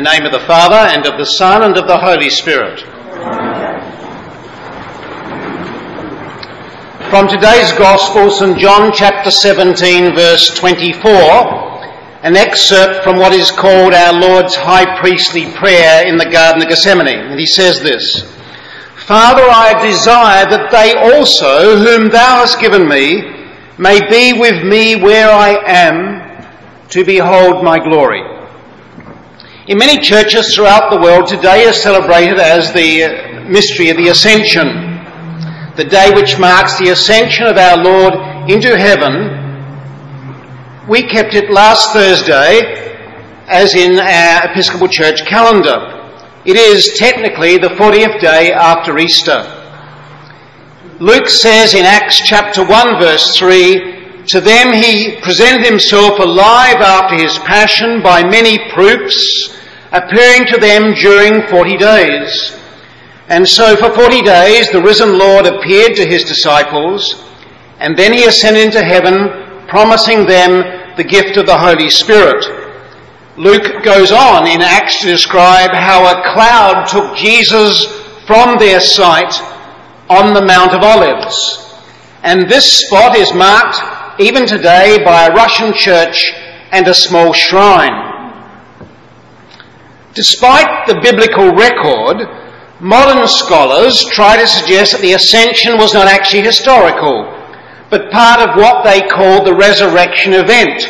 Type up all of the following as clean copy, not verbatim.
name of the Father, and of the Son, and of the Holy Spirit. From today's Gospel, St. John chapter 17, verse 24, an excerpt from what is called our Lord's high priestly prayer in the Garden of Gethsemane. And he says this: "Father, I desire that they also, whom thou hast given me, may be with me where I am, to behold my glory." In many churches throughout the world, today is celebrated as the mystery of the Ascension, the day which marks the ascension of our Lord into heaven. We kept it last Thursday, as in our Episcopal Church calendar. It is technically the 40th day after Easter. Luke says in Acts chapter 1 verse 3, "To them he presented himself alive after his passion by many proofs, appearing to them during 40 days. And so for 40 days the risen Lord appeared to his disciples, and then he ascended into heaven, promising them the gift of the Holy Spirit." Luke goes on in Acts to describe how a cloud took Jesus from their sight on the Mount of Olives. And this spot is marked even today by a Russian church and a small shrine. Despite the biblical record, modern scholars try to suggest that the ascension was not actually historical, but part of what they call the resurrection event.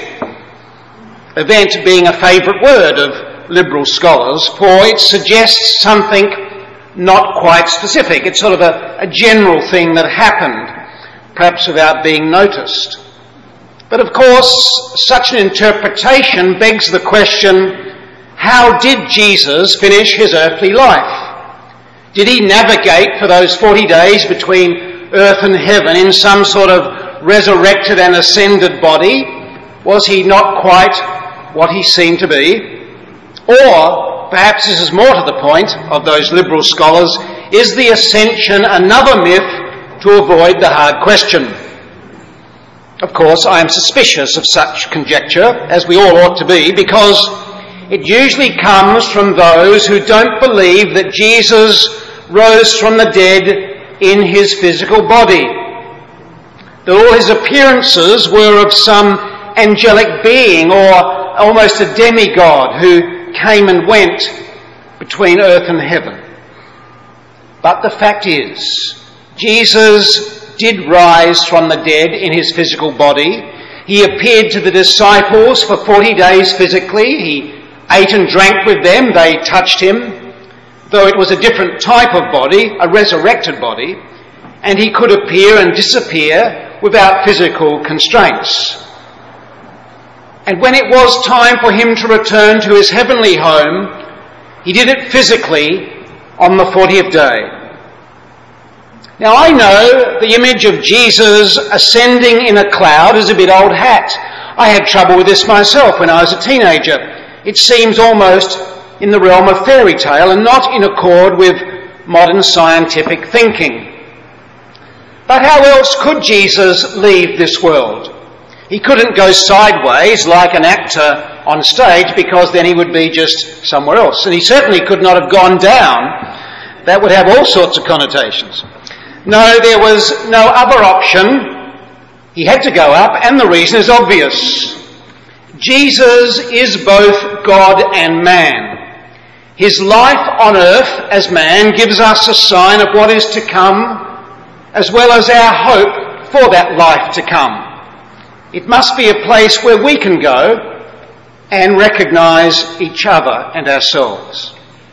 Event being a favourite word of liberal scholars, for it suggests something not quite specific. It's sort of a general thing that happened, perhaps without being noticed. But of course, such an interpretation begs the question, how did Jesus finish his earthly life? Did he navigate for those 40 days between earth and heaven in some sort of resurrected and ascended body? Was he not quite what he seemed to be? Or, perhaps this is more to the point of those liberal scholars, is the ascension another myth to avoid the hard question? Of course, I am suspicious of such conjecture, as we all ought to be, because it usually comes from those who don't believe that Jesus rose from the dead in his physical body, that all his appearances were of some angelic being or almost a demigod who came and went between earth and heaven. But the fact is, Jesus did rise from the dead in his physical body. He appeared to the disciples for 40 days physically. He ate and drank with them. They touched him, though it was a different type of body, a resurrected body, and he could appear and disappear without physical constraints. And when it was time for him to return to his heavenly home, he did it physically on the 40th day. Now I know the image of Jesus ascending in a cloud is a bit old hat. I had trouble with this myself when I was a teenager. It seems almost in the realm of fairy tale and not in accord with modern scientific thinking. But how else could Jesus leave this world? He couldn't go sideways like an actor on stage, because then he would be just somewhere else. And he certainly could not have gone down. That would have all sorts of connotations. No, there was no other option. He had to go up, and the reason is obvious. Jesus is both God and man. His life on earth as man gives us a sign of what is to come, as well as our hope for that life to come. It must be a place where we can go and recognise each other and ourselves.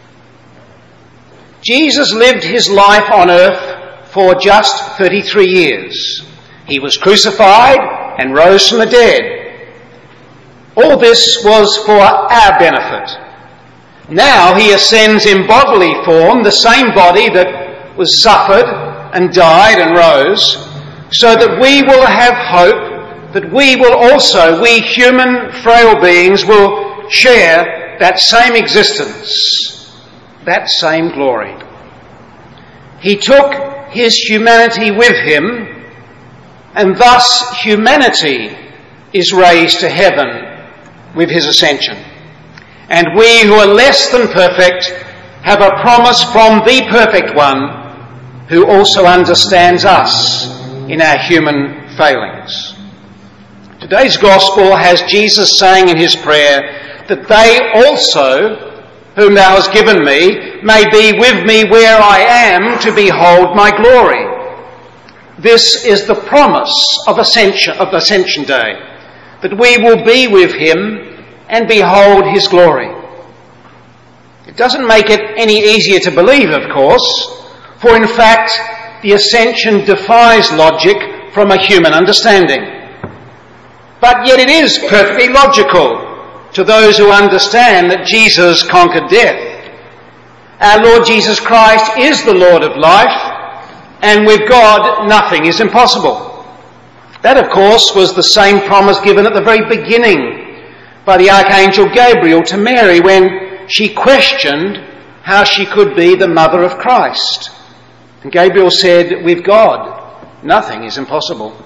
Jesus lived his life on earth for just 33 years. He was crucified and rose from the dead. All this was for our benefit. Now he ascends in bodily form, the same body that was suffered and died and rose, so that we will have hope, that we will also, we human frail beings, will share that same existence, that same glory. He took his humanity with him, and thus humanity is raised to heaven with his ascension. And we who are less than perfect have a promise from the perfect one who also understands us in our human failings. Today's gospel has Jesus saying in his prayer that they also, whom thou hast given me, may be with me where I am to behold my glory. This is the promise of Ascension Day, that we will be with him and behold his glory. It doesn't make it any easier to believe, of course, for in fact the Ascension defies logic from a human understanding. But yet it is perfectly logical to those who understand that Jesus conquered death. Our Lord Jesus Christ is the Lord of life, and with God nothing is impossible. That, of course, was the same promise given at the very beginning by the Archangel Gabriel to Mary when she questioned how she could be the mother of Christ. And Gabriel said, with God, nothing is impossible.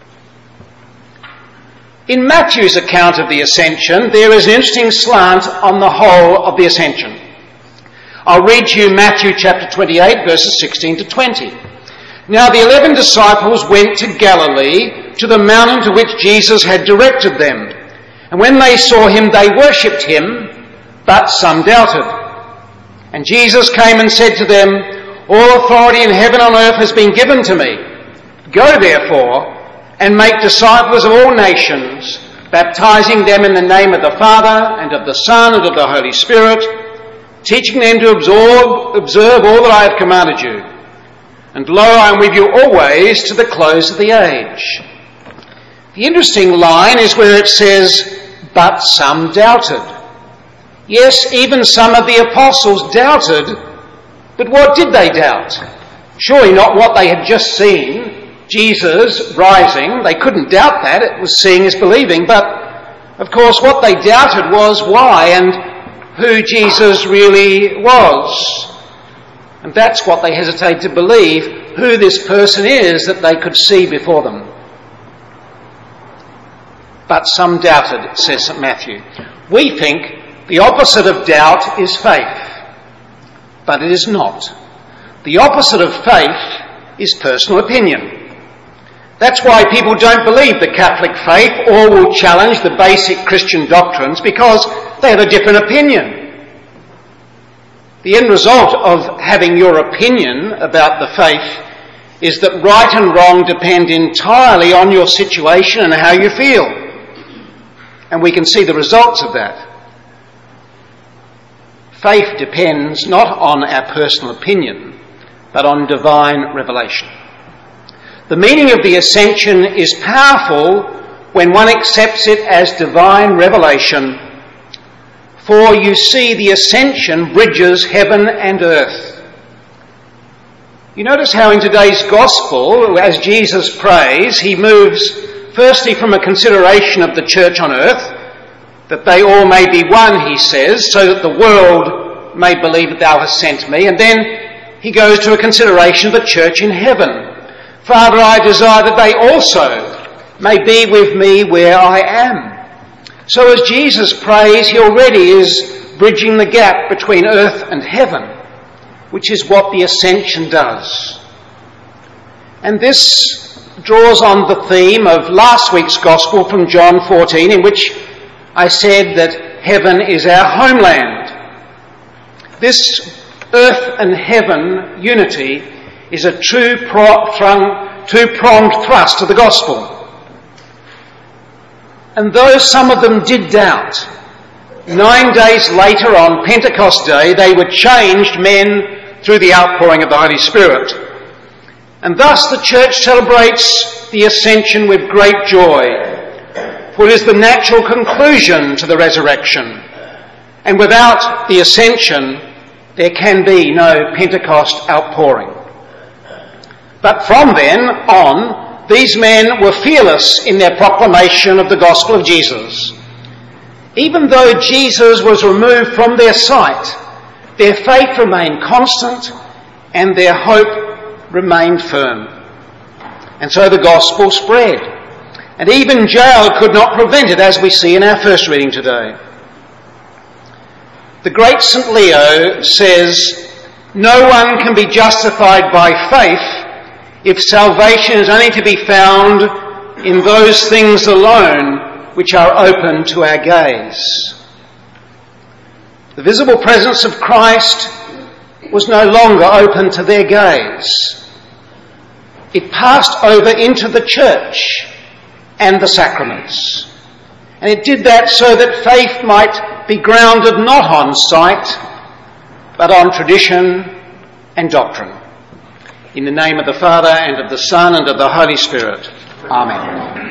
In Matthew's account of the Ascension, there is an interesting slant on the whole of the Ascension. I'll read to you Matthew chapter 28, verses 16 to 20. Now the 11 disciples went to Galilee, to the mountain to which Jesus had directed them. And when they saw him, they worshipped him, but some doubted. And Jesus came and said to them, all authority in heaven and on earth has been given to me. Go therefore and make disciples of all nations, baptizing them in the name of the Father and of the Son and of the Holy Spirit, teaching them to observe all that I have commanded you. And lo, I am with you always to the close of the age. The interesting line is where it says, but some doubted. Yes, even some of the apostles doubted, but what did they doubt? Surely not what they had just seen, Jesus rising. They couldn't doubt that. It was seeing is believing. But, of course, what they doubted was why and who Jesus really was. And that's what they hesitated to believe, who this person is that they could see before them. But some doubted, says St. Matthew. We think the opposite of doubt is faith. But it is not. The opposite of faith is personal opinion. That's why people don't believe the Catholic faith or will challenge the basic Christian doctrines, because they have a different opinion. The end result of having your opinion about the faith is that right and wrong depend entirely on your situation and how you feel. And we can see the results of that. Faith depends not on our personal opinion, but on divine revelation. The meaning of the Ascension is powerful when one accepts it as divine revelation. For you see, the Ascension bridges heaven and earth. You notice how in today's Gospel, as Jesus prays, he moves firstly from a consideration of the church on earth, that they all may be one, he says, so that the world may believe that thou hast sent me. And then he goes to a consideration of the church in heaven. Father, I desire that they also may be with me where I am. So as Jesus prays, he already is bridging the gap between earth and heaven, which is what the Ascension does. And this draws on the theme of last week's Gospel from John 14, in which I said that heaven is our homeland. This earth and heaven unity is a two-pronged thrust of the Gospel. And though some of them did doubt, 9 days later on Pentecost Day, they were changed men through the outpouring of the Holy Spirit. And thus the Church celebrates the Ascension with great joy, for it is the natural conclusion to the resurrection. And without the Ascension, there can be no Pentecost outpouring. But from then on, these men were fearless in their proclamation of the gospel of Jesus. Even though Jesus was removed from their sight, their faith remained constant and their hope remained firm. And so the gospel spread. And even jail could not prevent it, as we see in our first reading today. The great St. Leo says, "No one can be justified by faith if salvation is only to be found in those things alone which are open to our gaze." The visible presence of Christ was no longer open to their gaze. It passed over into the church and the sacraments. And it did that so that faith might be grounded not on sight, but on tradition and doctrine. In the name of the Father, and of the Son, and of the Holy Spirit. Amen.